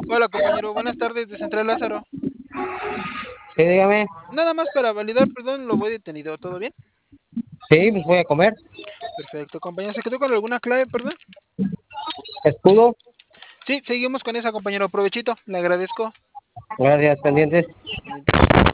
Hola, compañero. Buenas tardes de Central Lázaro. Sí, dígame. Nada más para validar, perdón, lo voy detenido. ¿Todo bien? Sí, pues voy a comer. Perfecto, compañero. ¿Se quedó con alguna clave, perdón? Escudo, Sí, seguimos con esa, compañero. Provechito. Le agradezco. gracias, pendientes. Pendientes.